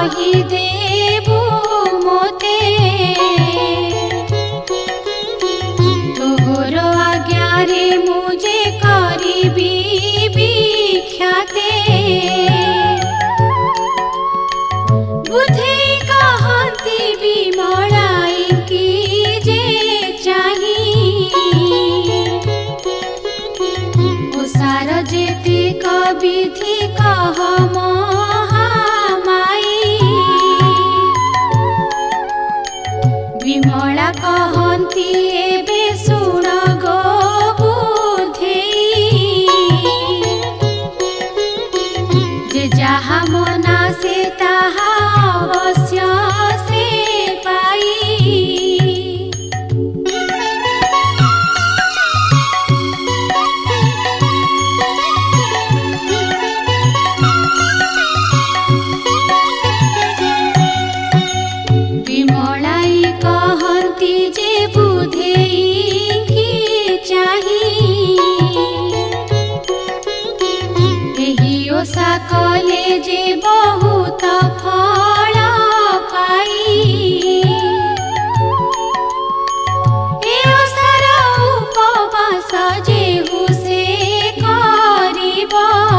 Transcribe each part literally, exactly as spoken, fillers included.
कही देबु मोते तोहर आज्ञारे मुझे करिबी विख्याते बुद्धि कहती विमलाई की जे चाही उसार जेते कविधि कह महामाई विमला कहती एबे सुण गो बुद्धेई जे जहा मना से ताहा अवश्य से पाई विमलाई कहती जे बुद्धेई की चाही एही ओसा कले जे बहुत फल पाई ए ओसार उपवास जेहु से करिब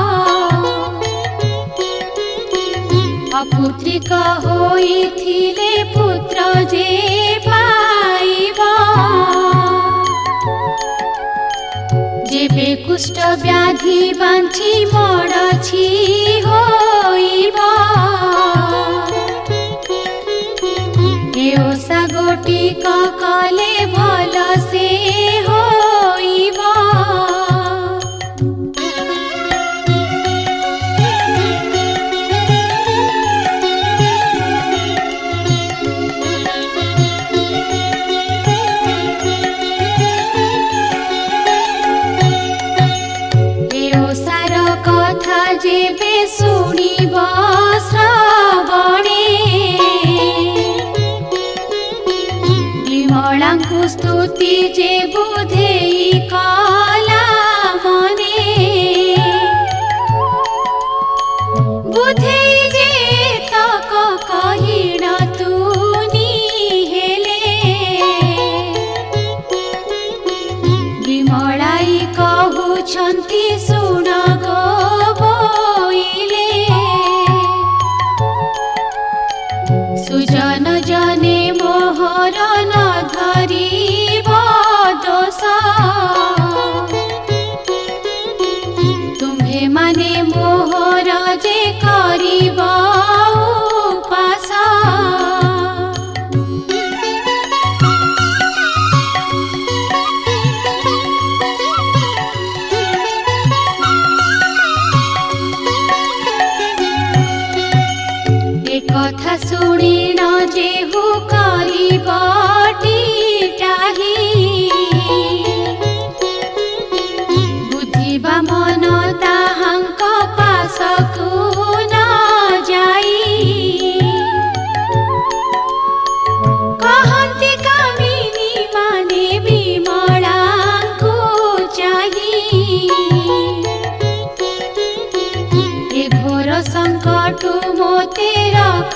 अपुत्रिक होइथिले पुत्र जे पाइब जेबे कुष्ठ व्याधि बांछि मरछि होइब ए ओसा गोटिक कले भल से होइब कथा जेबे सुनिब श्रवणे विमलांकु स्तुति जे बुद्धेई कला मने बुद्धेई जे तक कहिण तुनी हेले विमलाई कहुछन्ति सुण गो सुजन जने मोहर न धरिब दोष तुम्हे माने मोहर जे करिब उपास कथा सुनी न जेहु करिब टीटाही बुद्धि बा मन ताहांक पासकु न जाई कहन्ति कामिनी माने विमलांकु चाही ए घोर संकट मोते रख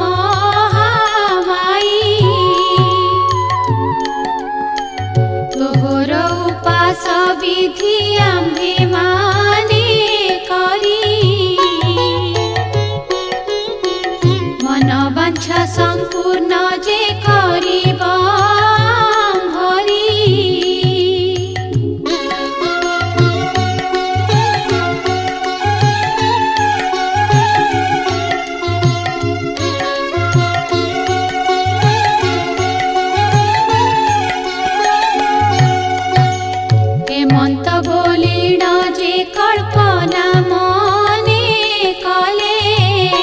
महामाई तोहर उपास विधि आम्भे माने करी मन वांछा संपूर्ण जे करिब हरि हेमंत बोलिण जे कल्पना मने कले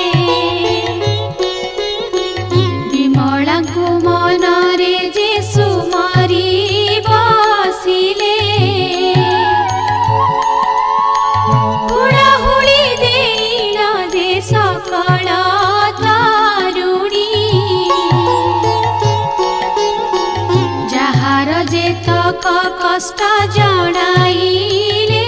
विमलांकु मनरे जे सुमरी बसिले हुड़ाहुड़ी देइन जे सकल तरुणी जहार जेतक कष्ट जणाइले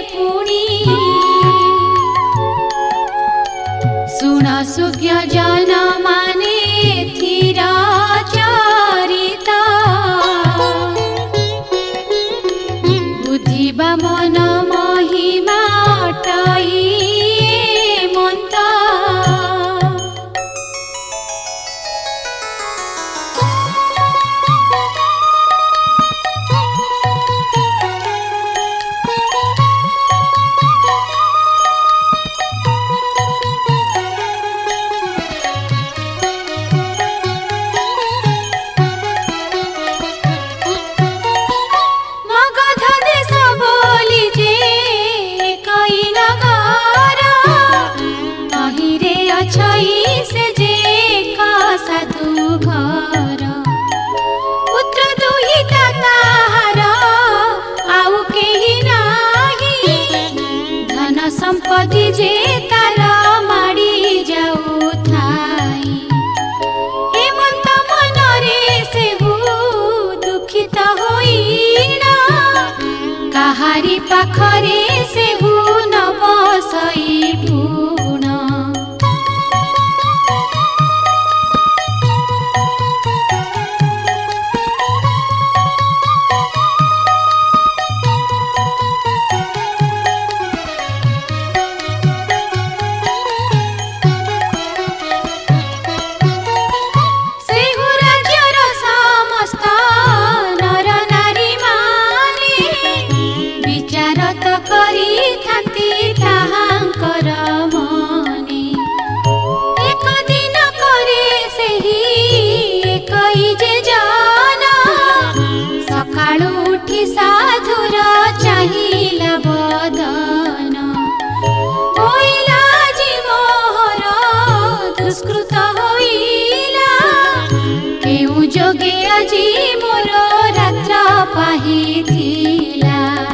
पुणी सुन सुज्ञ जन पाखरे से न बसई पुण साधुर चाहिला बदन होइला जी मोहर दुष्कृत होइला केउ जोगे आजी मोर रात्र पाहिथिला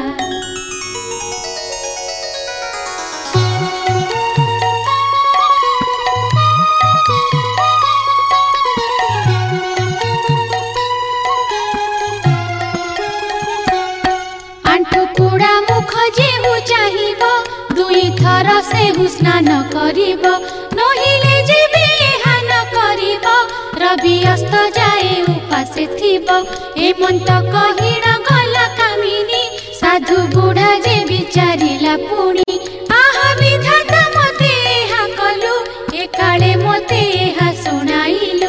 थर से स्नान करिब नहिले जेबे हान करिब रवि अस्त जाए उपासे थिब एमंत कहिण गला कामिनी साधु बुढ़ा जे विचारिला पुणी आहा विधाता मते हा कलु एकाळे मते हा सुनाइलु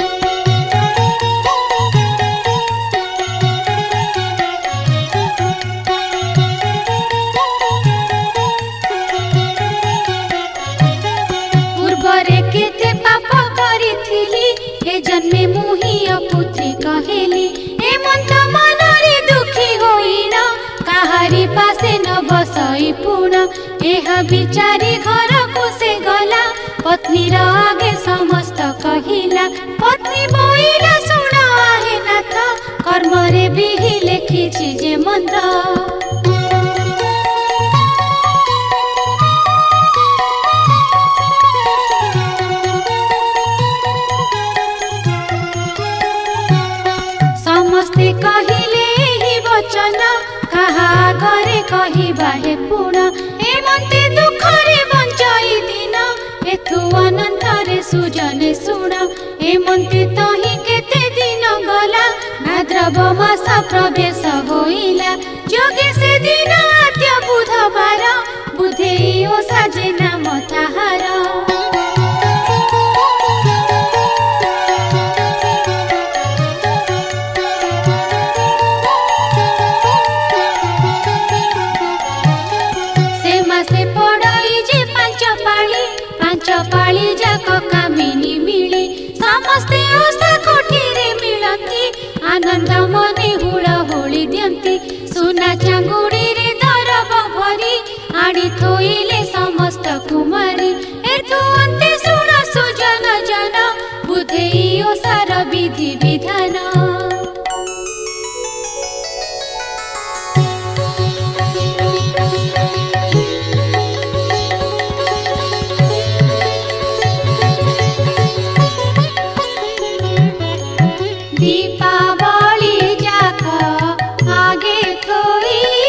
जन्मे मुही अपुत्री कहेली एमंत मनरे दुखी होइण काहारी पासे न बसई पुण एह विचारी घर को से गला पत्नी र आगे समस्त कहिला पत्नी बोइला सुण आहे नाथ कर्म रे बिहि लेखिछि जे मंत्र समस्ते कहिले ही वचन कहा घरे कहिबा हे पुण एमंते दुखरे बंचाई दिन एथु अनंतरे सुजने सुण एमंते तही केते दिन गला भाद्रव मास प्रवेश होइला जोगे से दिन आद्य बुधवार बुधेई ओषा जे नाम ताहार पाली जाक कामिनी मिले समस्ते ओषा कोठीरे मिलती आनंद मने हुड़ा होली दियंती सुना चांगुड़ी रे दरब भरी आड़ी थोइले समस्त कुमारी एथु अंते सुण सुजन जन बुधेई ओषार विधि विधान दीपावली जाक आगे थोई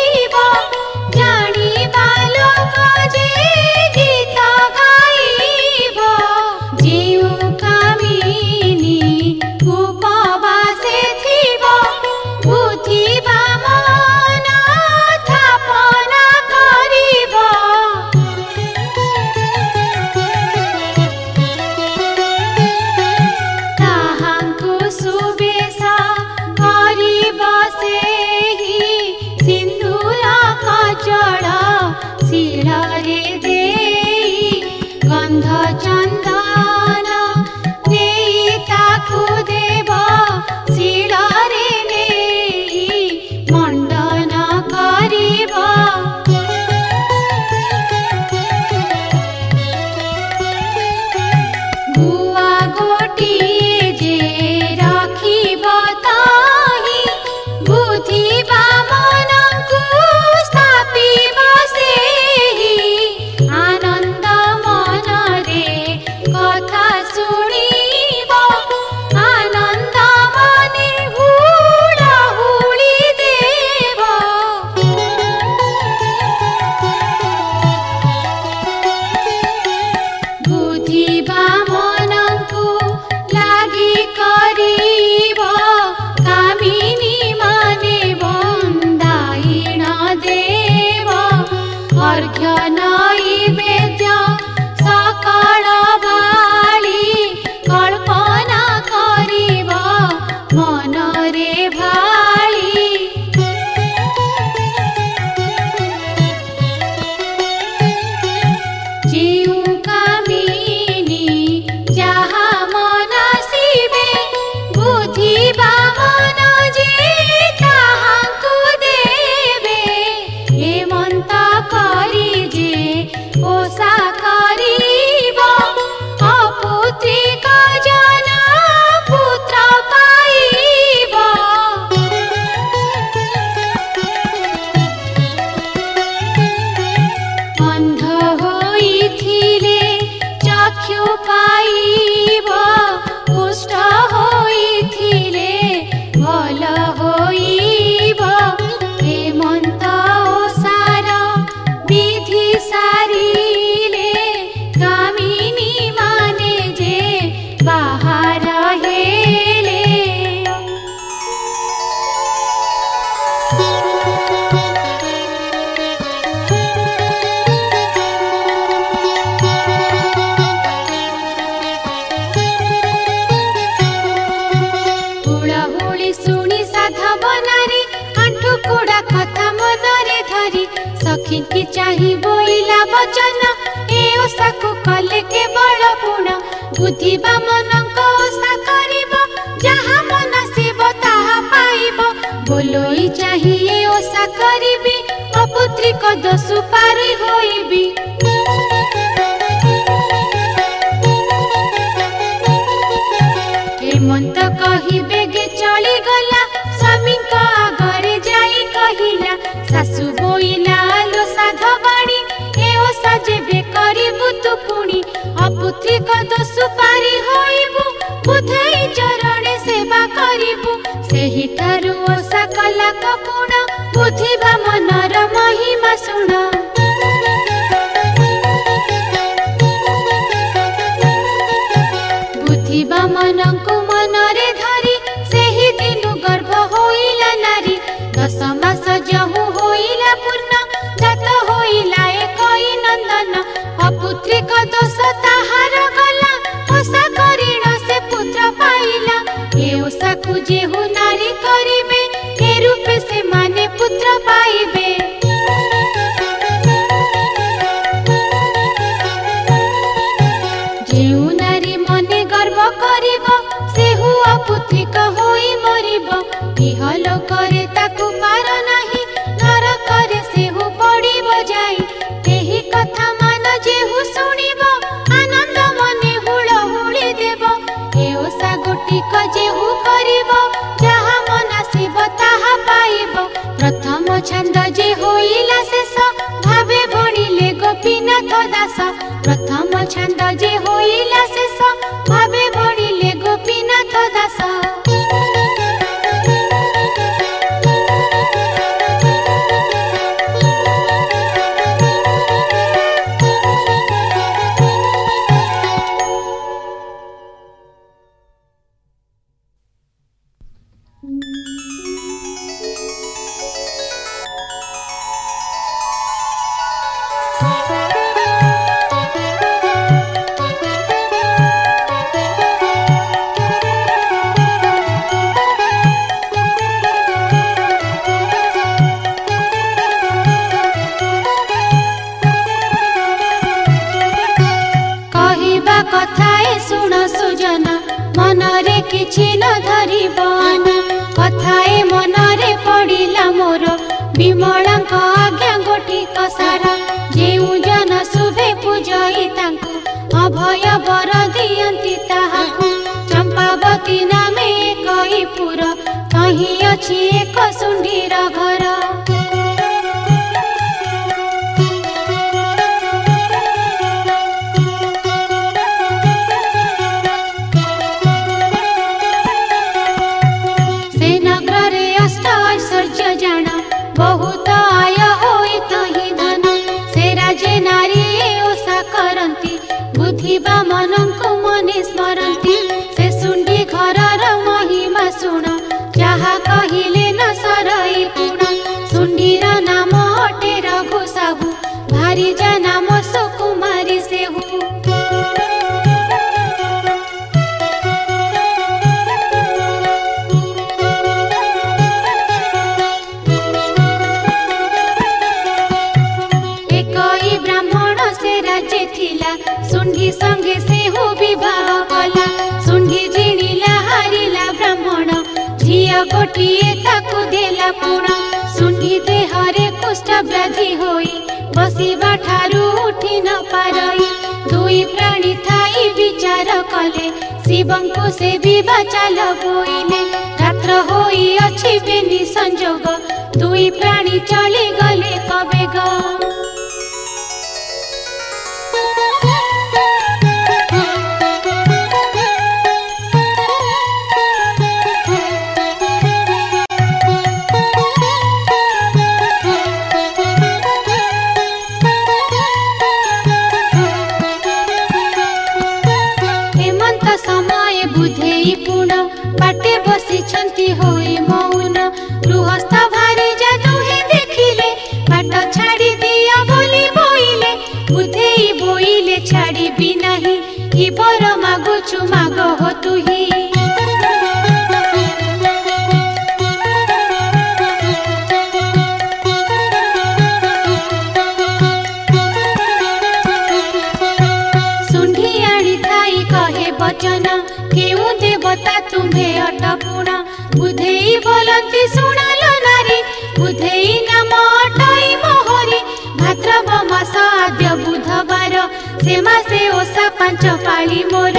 चाही बोइला वचन ए ओषा को कले केवल पूर्ण बुद्धिबा मनक ओषा करिब जहा मनसिब ताहा पाइब बोलोई चाही ए ओषा करिबी अपुत्रिक दशु पारी होइबी हेमंत कही बेगे चली गला स्वामी आगरे जाई कहिला सासु बोइला आलो साधवाणी ए ओषा जेबे करिबु तु पुणी अपुत्रिक दशु पारी होइबु बुधई चरणे सेवा करिबु सेहि ठारु ओषा कला कपुण बुद्धिबा मनर महिमा सुण बुद्धिबा मनंकु मनरे धरी सेहि दिनु गर्भ होइला नारी दश मास जहु होइला पूर्ण जात होइला एकई नंदन अपुत्रिक दोष ताहार गला ओषा करिण से पुत्र पाइला ए ओषा को जेहु नारी करिबे ए रूपे से माने पुत्र पाइबे जेहु नारी मने गर्व करिब सेहु अपुत्रिक होई मरिब इहलोकरे ताकु पार नाही नरकरे सेहु पड़िब जाई एही कथा मान जेहु सुनिब आनंद मने हुळ हुଳି देब ए ओषा गोटिक जेहु करिब जहा मनासिब ताहा पाइब प्रथम छंद जे होइला शेष भावे भणिले गोपीनाथ दास प्रथम छंद जे होइला शेष भावे भणिले गोपीनाथ दास कथाए सुन सुजन मनरे किछि न धरिबन कथाए मनरे पड़िला मोर विमलांक आज्ञा गोटिक सारा जेउ जन शुभे पूजई तांकु अभय वर दियंती ताहाकु चंपावती नामे एकई पुर कहीं अछि एक सुंडीर घर बहुत आय होई तही धन से राजे नारी ओषा करंती बुद्धिबा मनंकु मने स्मरंती से सुंडी घरर महिमा सुण जहा कहिले न सरई पुण सुंडीर नाम अटे रघु साहू भारी जा नाम सुकुमारी सेहू सुंढी संगे सेहु विवाह कला सुंढी जिणिला हारिला ब्राह्मण झिया गोटिए ताकु देला पुण सुंढी देहरे कुष्ठ व्याधि होई बसिबा ठारू उठी न पारई दुई प्राणी थाई विचार कले शिवंकु से विवाह चाल बोइले रात्र होई अछि बेनी संजोग दुई प्राणी चली गले कबेग समय बुधेई पुण बाटे बसी होई मौन गृहस्थ भारी जा दुहे देखिले बाट छाड़ी दिया बोली बोइले बुधेई बोइले छाड़ी भी नहीं ई बर मागुछु माग हो तुही देवता तुम्हे अटपुणा बुधेई बोलती शुणालो नारी बुधेई नाम अटई मोहरी भाद्रव मास आद्य बुधवार से मासे ओषा पांच पाली मोर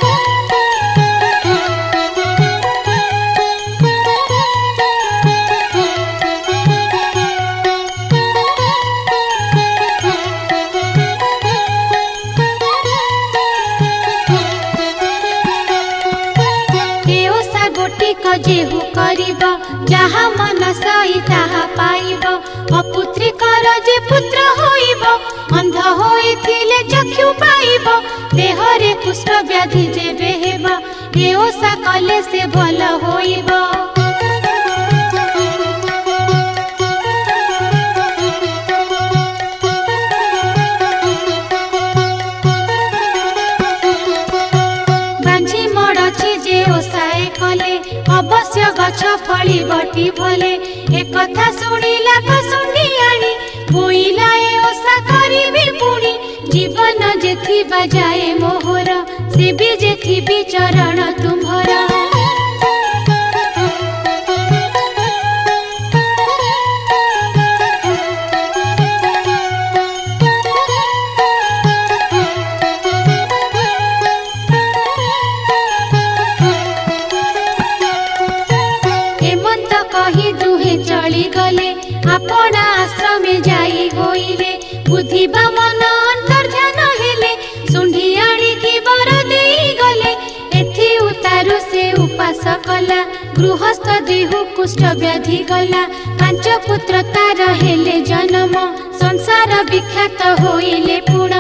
जेहु करिब जहा मन सई ताहा पाइब अपुत्रिकर जे पुत्र होइब अंध होइथिले चक्षु पाइब देहरे कुष्ठ व्याधि जेबे हेब ए ओषा कले से भल होइब बांझी मड़छि जे ओषाए कले अवश्य गछ फली बटी भले एक कथा शुणिला कसुंडी आनी बोइला ए ओषा करिबी पुणी जीवन जेथि बजाए मोहर से भी जेथि भी चरण तुम्हरा चली गले आपण आश्रम जाई होइले बुद्धि मन अंतर ध्यान हेले सुंढी आणी की बर देई गले एथि उतारु से उपास कला गृहस्थ देहु कुष्ठ व्याधि गला पांच पुत्र तार हेले जन्म संसार विख्यात होइले पुण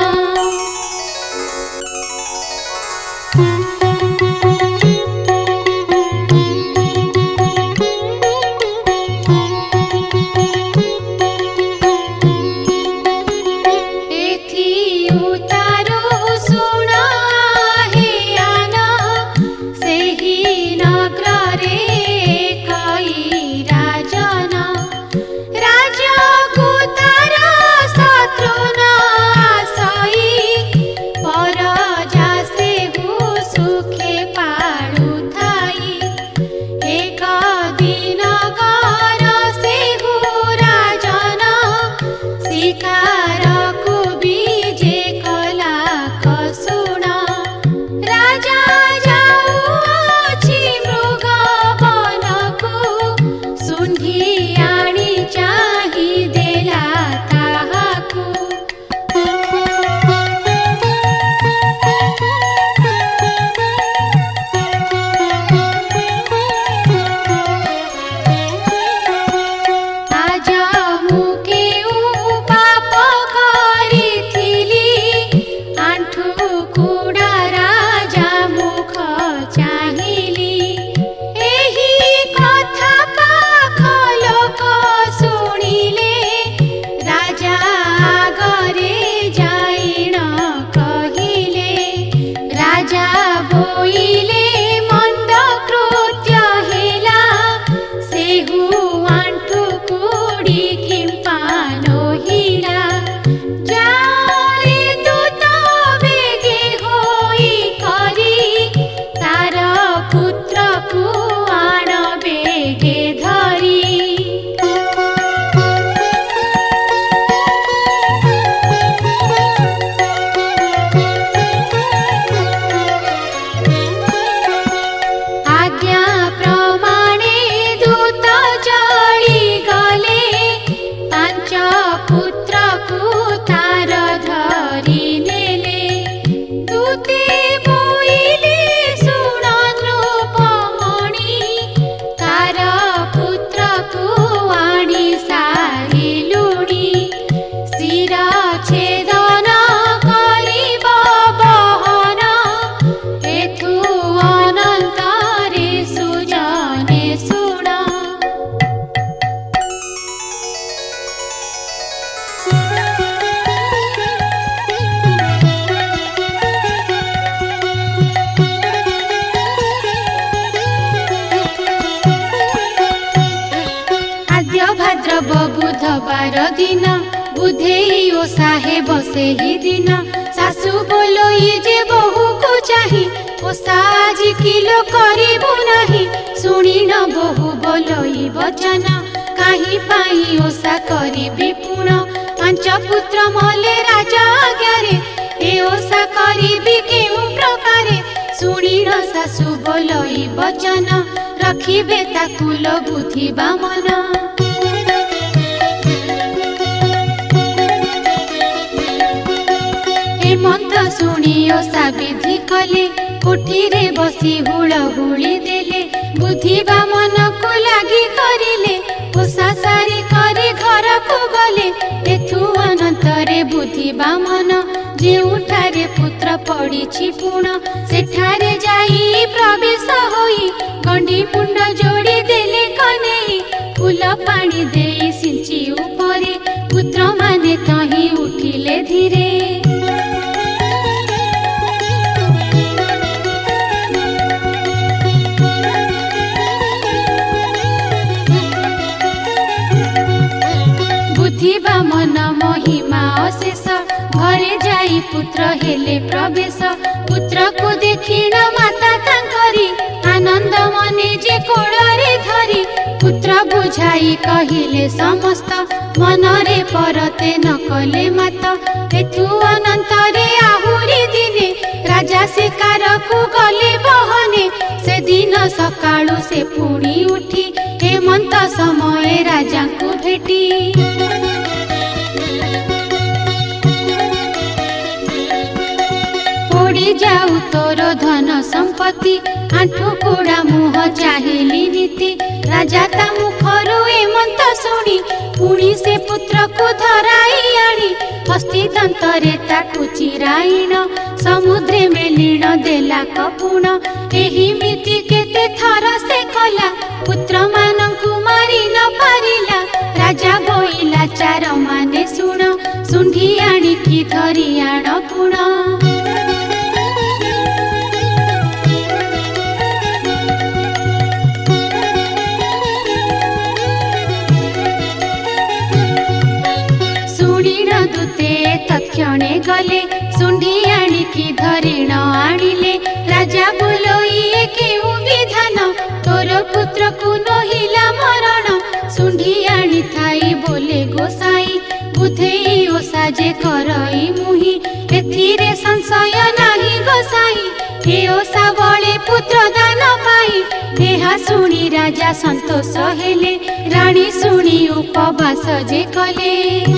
बुधवार दिन बुधेई ओषा हे बसे ही दिन सासु बोलोई जे बहु को चाही ओषा आज किलो करिबु नाही सुनिन बहु बोलई वचन काहि पाई ओषा करिबि पुण पांच पुत्र मले राजा आज्ञारे ए ओषा करिबि केउ प्रकारे सुनिन सासु बोलई वचन रखिबे ताकुल बुद्धि बामन हेमंत शुणी ओषा विधि कले कोठीरे बसी हुड़ हुड़ी देले बुद्धि बामन को लागी करिले ओषा सारी करे घर को गले एथु अनंतरे बुद्धि बामन जेउठारे पुत्र पड़िछि पुण सेठारे जाई प्रवेश होई गंडी मुंड जोड़ी देले कनेई फूल पानी देई सिंची उपरे पुत्र माने तही उठिले धीरे बुद्धि बामन महिमा अशेष घरे जाई पुत्र हेले प्रवेश पुत्र को देखिण माता तांकरी आनंद मने जे कोड़रे धरी पुत्र बुझाई कहिले समस्त मनरे परते न कले मात एथु अनंतरे आहुरी दिने राजा शिकार को गले बहने से दिन सकाळु से पुणी उठी हेमंत समय राजा को भेटी जाऊ तोर धन संपत्ति आंठू कोड़ा मुह चाहिली नीति राजा ता मुखरु हेमंत शुणी पुणी से पुत्र को धराई आनी हस्ती दंतरे ताकु चिराइण समुद्रे में लीण देला कपुण एही मिति केते थर से कला पुत्र मानंकु मारी न पारिला राजा बोइला चार माने सुण सुंढी आनी की धरी आण पुण तक्षणे गले सुंढी आनिकी धरिण आनिले राजा बोलोइए केउ विधान तोर पुत्र को नहिला मरण सुंढी आनी थाई बोले गोसाई बुधेई ओषा जे करई मुहि एथिरे संशय नाही गोसाई हे ओषा बळे पुत्र दान पाई देहा सुनी राजा संतोष हेले रानी सुनी उपवास जे कले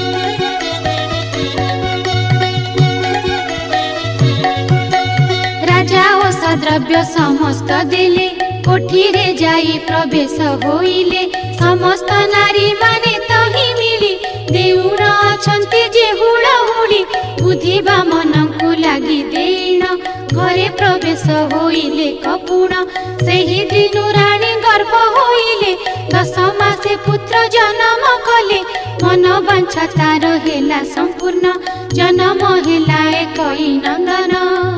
द्रव्य समस्त देले कोठीरे जाई प्रवेश होइले समस्त नारी माने तही मिली देउण अछंती जे हुड़ा हुड़ी बुद्धि बामनंकु लागी देइण घरे प्रवेश होइले कपुण सेही दिनु रानी गर्भ होइले दस मासे पुत्र जन्म कले मन वांछा तार हेला संपूर्ण जन्म हेला एकई नंदन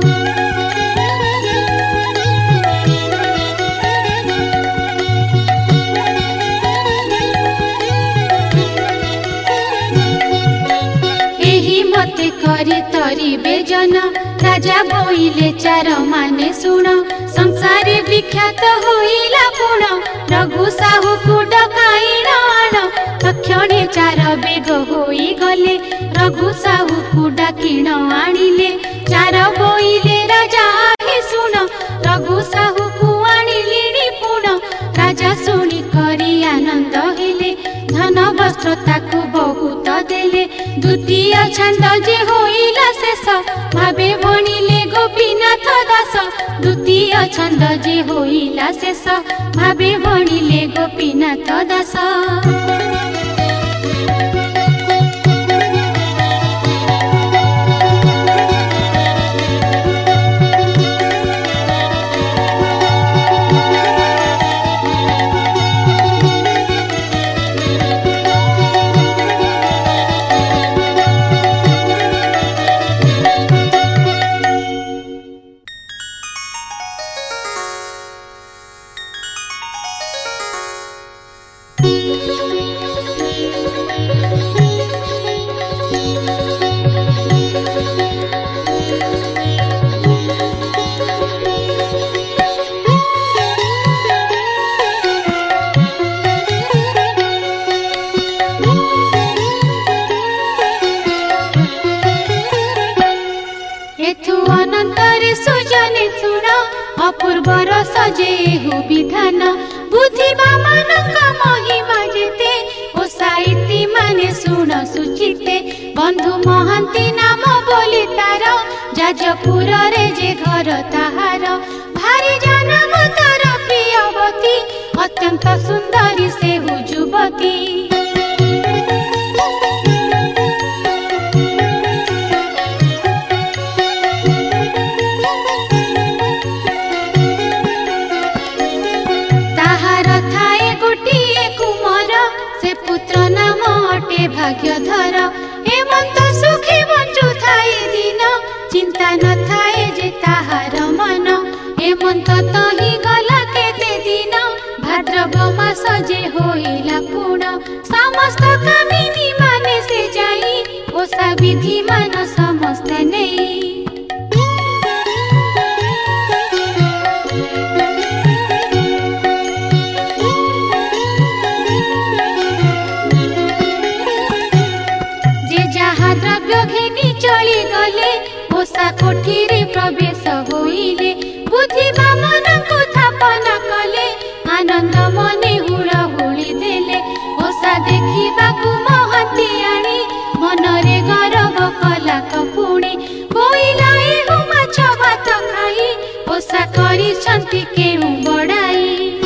करी तरी बेजना राजा बोइले चार माने सुण संसारे विख्यात होइला पुण रघु साहू को डकाइण आण तक्षणे चार बेग होई गले रघु साहू को डाकिण आनिले चार बोइले राजा हे सुण रघु साहू को आनिले पुण राजा सुनी करी आनंद हेले धन वस्त्र ताकू बहुत देले द्वितीय छंद जे होइला शेष भावे भणिले गोपीनाथ दास द्वितीय छंद जे होइला शेष भावे भणिले गोपीनाथ दास जेहु विधान बुद्धिबा मानक महिमा जेते ओषा इति माने शुण सुचिते बंधु महांती नाम बोली तार जाजपुर रे जे घर ताहार भारी जनाम तार प्रियवती अत्यंत सुंदरी सेहु युवती पुत्र नाम अटे भाग्यधर हेमंत सुखी बंचु थाई दिन चिंता न थाए जे ताहार मन हेमंत तही गला केते दिन भाद्रव मास जे होइला पूर्ण समस्त कामिनी माने से जाई ओषा विधि मान समस्त नेई चली गले ओषा कोठी रे प्रवेश होइले बुद्धिबा मनकु थापना कले आनंद मने हुड़ा होली देले ओषा देखिबाकु महती आनी मनरे गौरव कला कपुणी बोइला एहु माछ भात खाई ओषा करी छंती केहु बड़ाई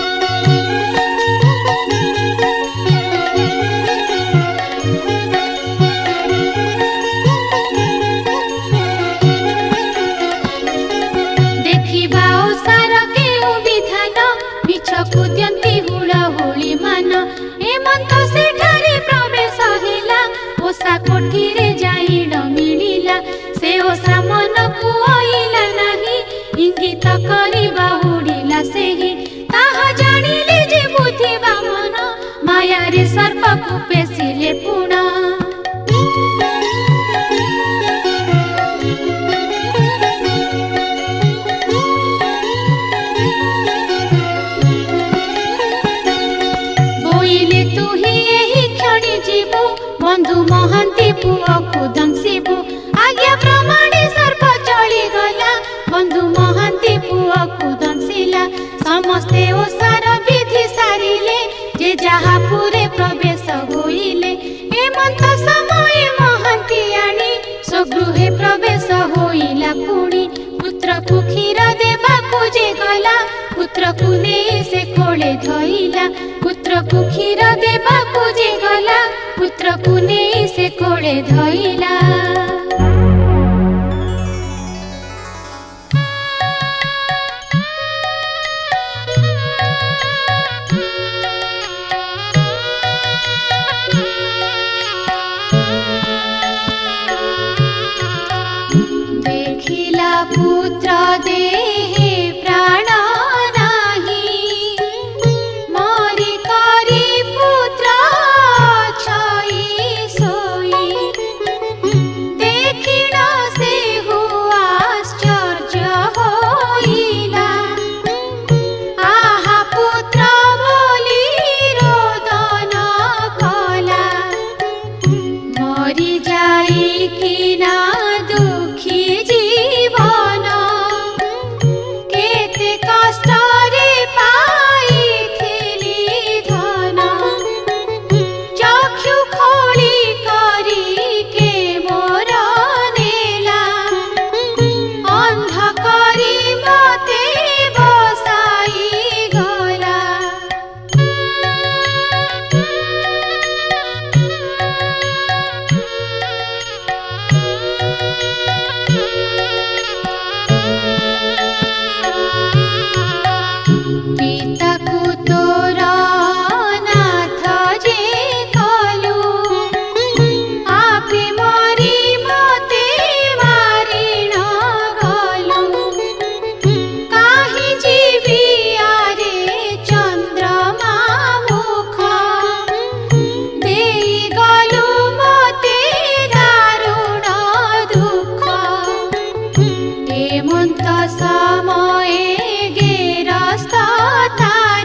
कुद्यंती हुड़ा होली मान हेमंत सेठारे प्रवेश हिला ओषा कोठी रे जाइण मिलिला से ओषा मन को आइला नाही इंगित करी बाहुडिला सेही ताहा जानिले जे बुद्धिबा मन माया रे सर्प को पेसिले पुणा बंधु महांती पुओ को दंसिबु आज्ञा प्रमाणे सर्प चली गला बंधु महांती पुओ को दंसिला समस्ते ओषार विधि सारिले जे जहा पुरे प्रवेश होइले हेमंत समय महांती आनी स्वगृहे प्रवेश होइला पुणी पुत्र को क्षीर देबा को जे गला पुत्र को नेई से कोले धइला पुत्र को क्षीर देबा को जे गला पुत्र को नेई से कोले धइला देखिला पुत्र देहे प्राण नाही मरि करी पुत्र छई सोई देखिण से हुआ आश्चर्य होइला आहा पुत्र बोली रोदन कला मरि जाई कि ना दुखी जीवन केते कष्ट रे पाइथिली धन चक्षु खोली करी के मोर नेला अंध करी मते बसाई गला पिता को तोरा नाथ जे कलु आपे मरी मते मारिण गलु काहि जीवी आरे चंद्रमा मुख देई गलु मते दारुण दुख हेमंत समय गेरस्त था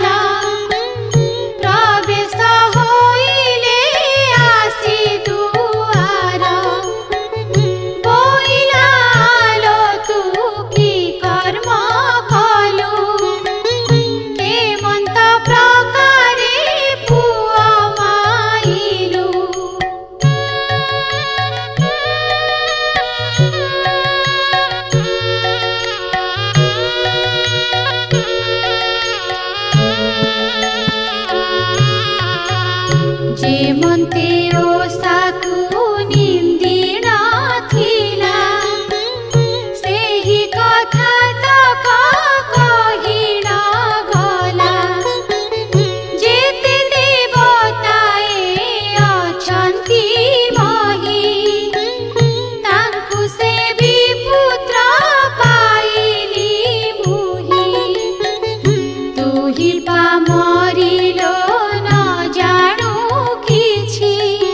मन्ते ओषाकु निन्दिन थिला सेही कथा तक कहिन गला जेते देवताए अछन्ति मही तांकु से भी पुत्र पाइली मुही तुही पा मरिलो न जाणु किछि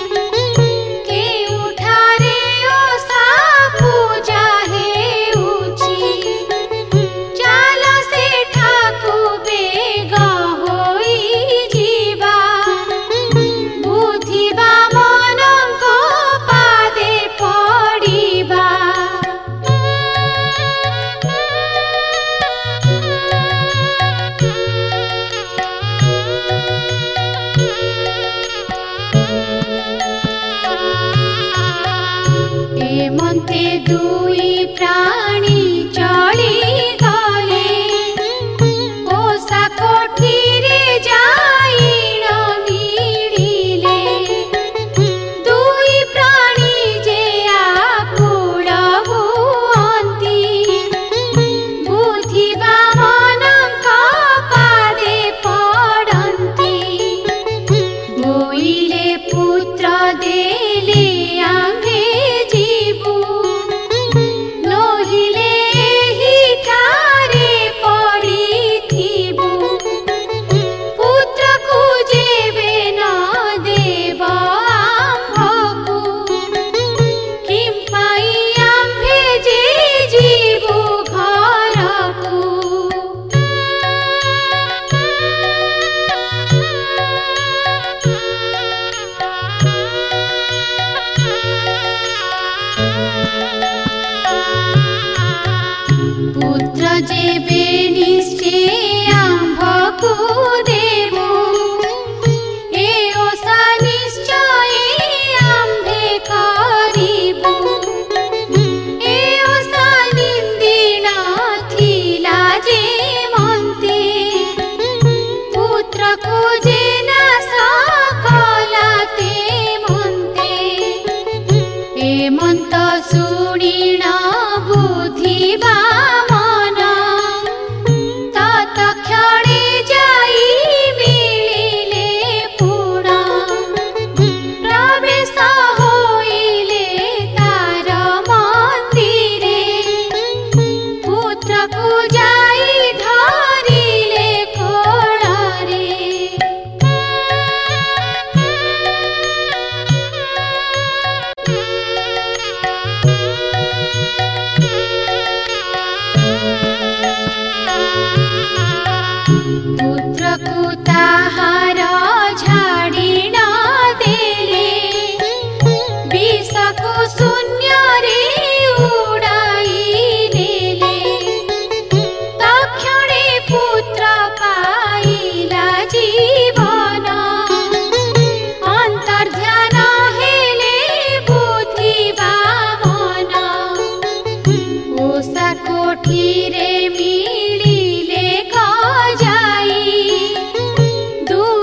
केउठारे ओषा पूजा हेउछि चाल सेठाकु बेग होई जिबा बुद्धिबा मनଙ୍କ पादे पडिबा एमन्ते दुई प्राणी चली गले ओषा कोठीरे जाइन मिलिले दुई प्राणी जे आकुल हुअन्ति बुद्धिबा मनଙ୍କ पादे पडन्ति बोइले पुत्र देले आम्भे जीवु नहिले एही ठारे पडिथिबु पुत्रकु जेबे न देव आम्भकु किंपाई आम्भे जे जीवु घरकु पुत्र जेबे निश्चय आम्भकु देबु ए ओषा निश्चय आम्भे करिबु ए ओषा निन्दिन थिला जे मन्ते पुत्रकु जे नाश कला ते मन्ते एमन्त शुणिण बुद्धिबा मन तत्क्षणे जाई मिलिले पुण प्रवेश होइले तार मन्दिरे पुत्रकु जाई धरिले कोଳରେ पुत्रकु ताहार झाड़ी न देले विषकु शून्यरे उड़ाई देले तक्षणे पुत्र पाइला जीवन अंतर्ध्यान हेले बुद्धिबा मन ओषा कोठीरे मिलिले गजाई दुई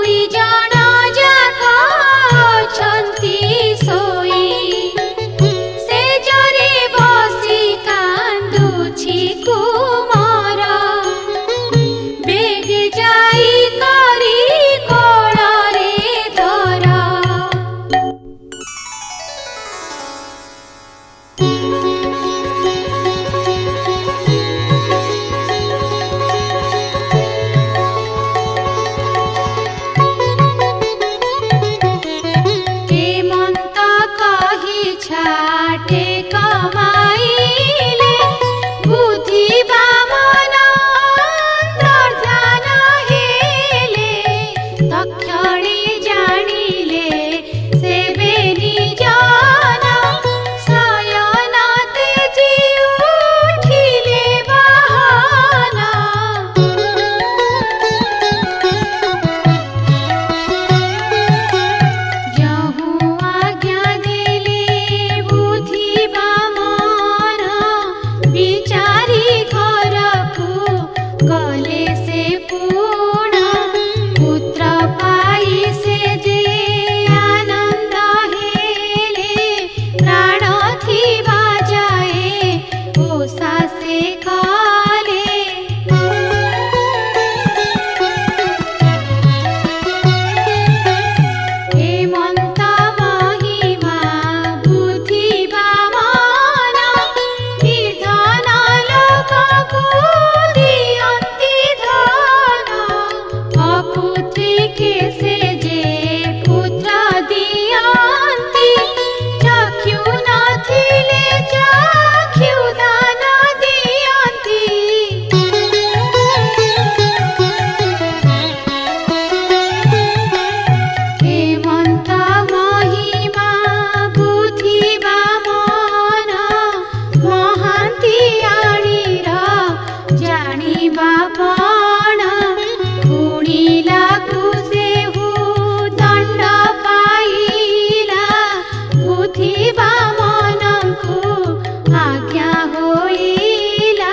पुत्री के से जे पुत्र दियंती चक्षु नथिले चक्षु दान दियंती हेमंत महिमा बुद्धि बामन महांती आणीर जानिबा पण गुणिला कुसेहु दंड पाइला बुद्धि बामनंकु आज्ञा होइला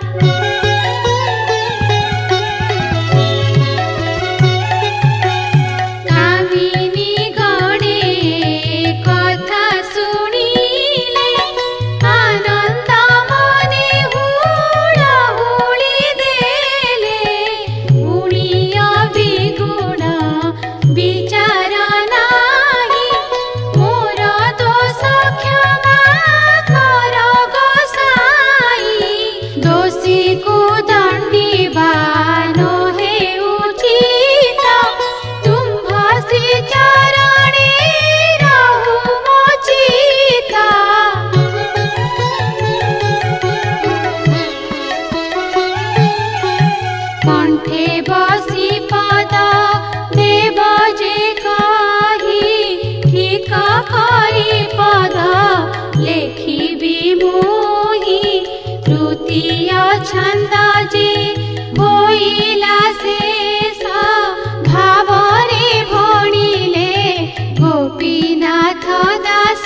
कामिनी गणे कथा शुणिले आनंद मने हुड़हुड़ी देले गुणिय विगुण विचार नाही मोर दोष क्षमा कर गोसाई दोषी को दंडिबा नो हे उचित तुम्भ श्री चरणे रहु मोचित कंठे बसी पद देव जे कही ठीक करी पद लेखिबी मोहि तृतीय छंद जे होइला शेष भावरे भणिले गोपीनाथ दास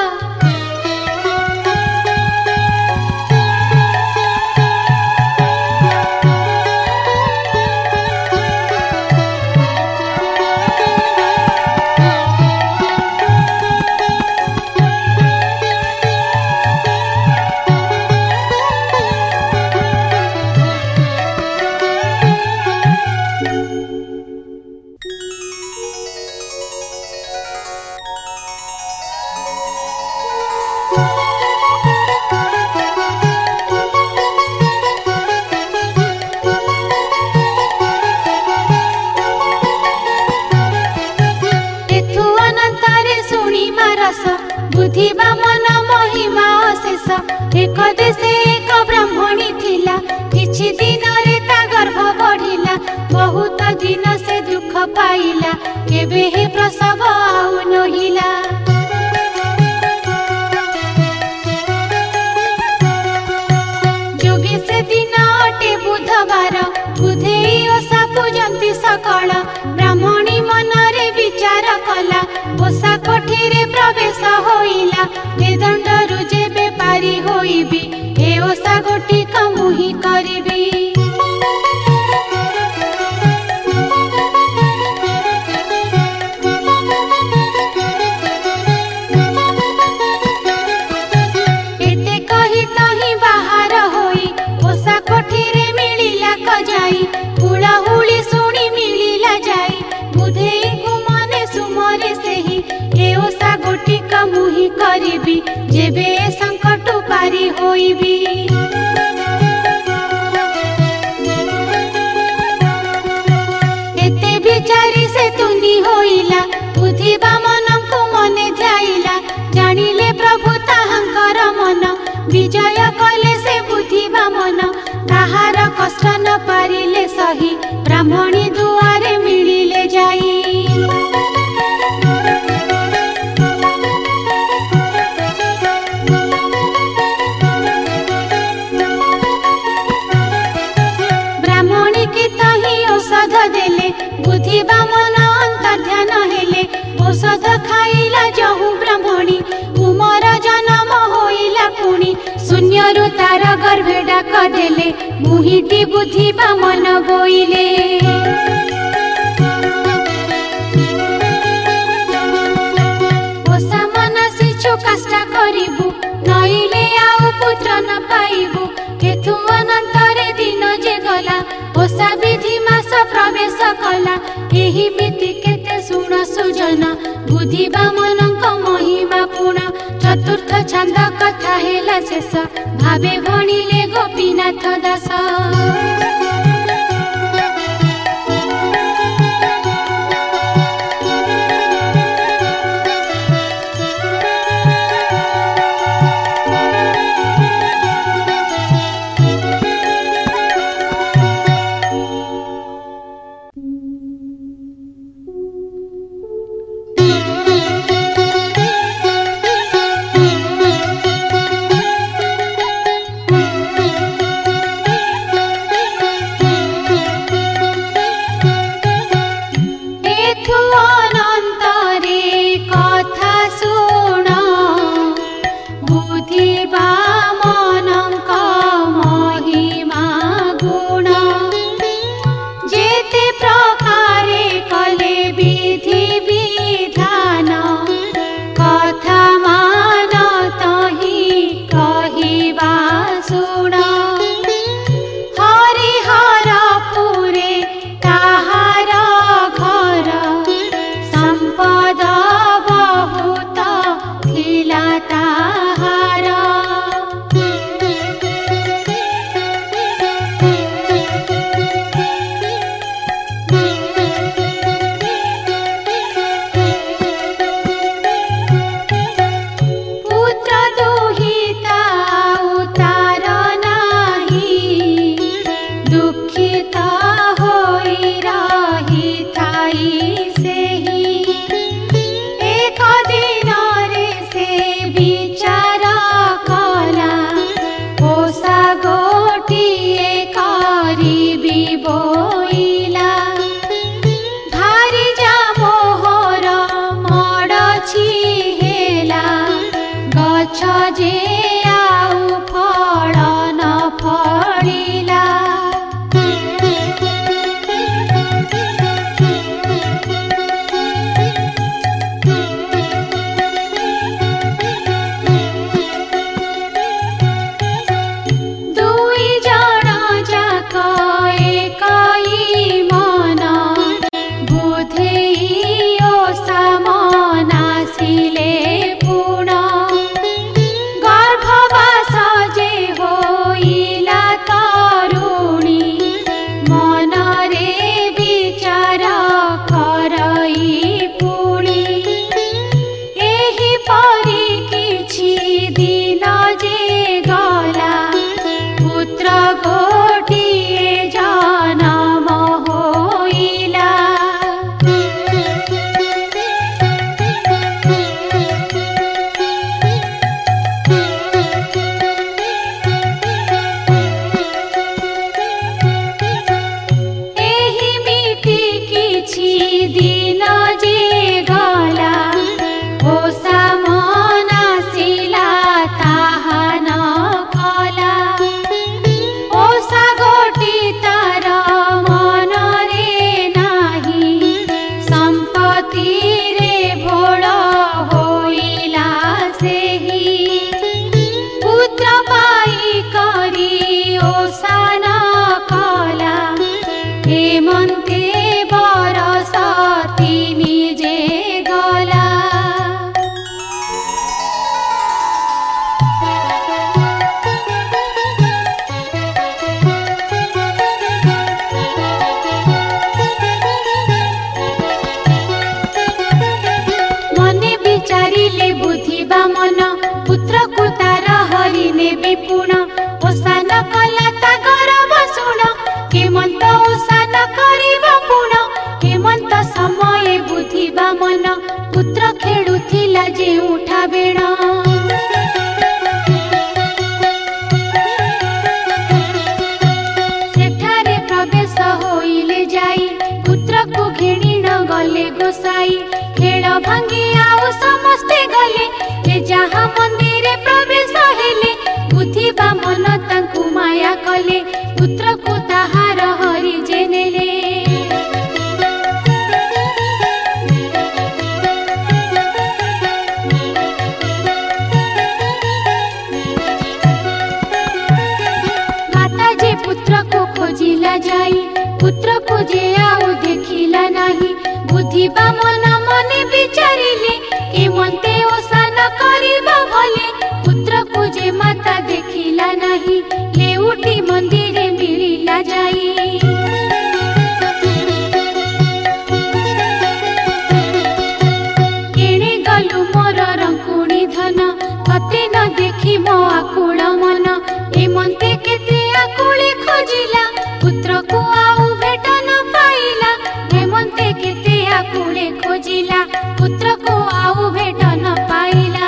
एथु अनंतरे शुणिमा रस बुद्धि बामन महिमा अशेष एक देशे एक ब्राह्मणी थिला किछि दिन रे ता गर्भ बढ़िला बहुत दिन से दुख पाइला केबे हे प्रसव आउ नहिला जोगी से दिन अटे बुधवार बुधेई ओषा पूजंती सकल ब्राह्मणी मनरे विचार कला ओषा कोठीरे प्रवेश होइला ए दंडरु जेबे पारी होइबी ए ओषा गोटिक मुहि करिबी एते कही तही बाहर होई ओषा कोठीरे मिलिला कजाई हुड़ाहुड़ी शुणी मिलिला जाई बुधेई मने सुमरे सेही ए ओषा गोटिक मुहि करिबी जेबे ए संकट पारी होइबी एते विचारी से तुनी होइला बुद्धि बामनंकु मने ध्याइला जानिले प्रभु ताहांकर मन विजय कले से बुद्धि बामन ताहार कष्ट न पारिले सही ब्राह्मणी दुआरे मिलिले जाई ब्राह्मणी की तही औषध देले बुद्धि बामन अंतर ध्यान हेले औषध खाइला जहु ब्राह्मणी उमर जन्म होइला पुणी शून्यरु तार गर्भे डाक देले मुहिटी बुद्धि बामन बोइले ओषा मनसिछु कष्ट करिबु नइले आउ पुत्र न पाइबु हेतु अनंतरे दिन जे गला ओषा विधि मास प्रवेश कला एही मिति केते सुण सुजन बुद्धि बामनंक महिमा पूर्ण चतुर्थ छंद कथा हेला शेष भावे भणिले गोपीनाथ दास। पुत्र को घेणी न गले गोसाई खेल भांगी आउ समस्ते गले ले जहा मंदिर प्रवेश हेले बुद्धि बा मन तांकु माया कले पुत्र को ताहार हरि जे नेले। माता जे पुत्र को खोजिला जाई पुत्र को जे आउ देखिला नाही बुद्धि बा मन मने विचारिले के मनते ओसा न करिबा भले पुत्र को जे माता देखिला नाही लेउटी मंदिरे मिलिला जाई। केणे गलु मोर रंकुणी धन तते न देखि मो आकुल मन ए मनते केते आकुली खोजिला पुत्र को आउ भेट न पाइला ए मनते केते आकुले खोजिला पुत्र को आउ भेट न पाइला।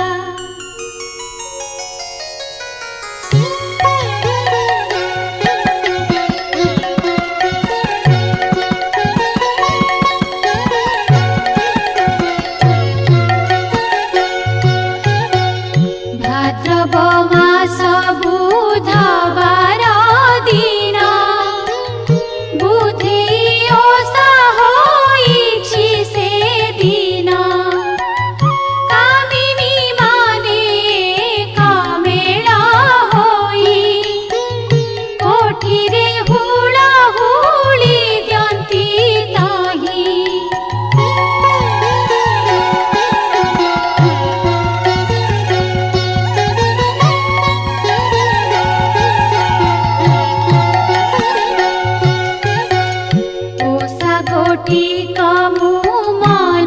भाद्रव मास बुधवार दिन बुद्धि ओषा होइछि से दिन कामिनी माने कामेला होई कोठिरे हुला हुली दियंती ताही। ओषा गोटी कमु मन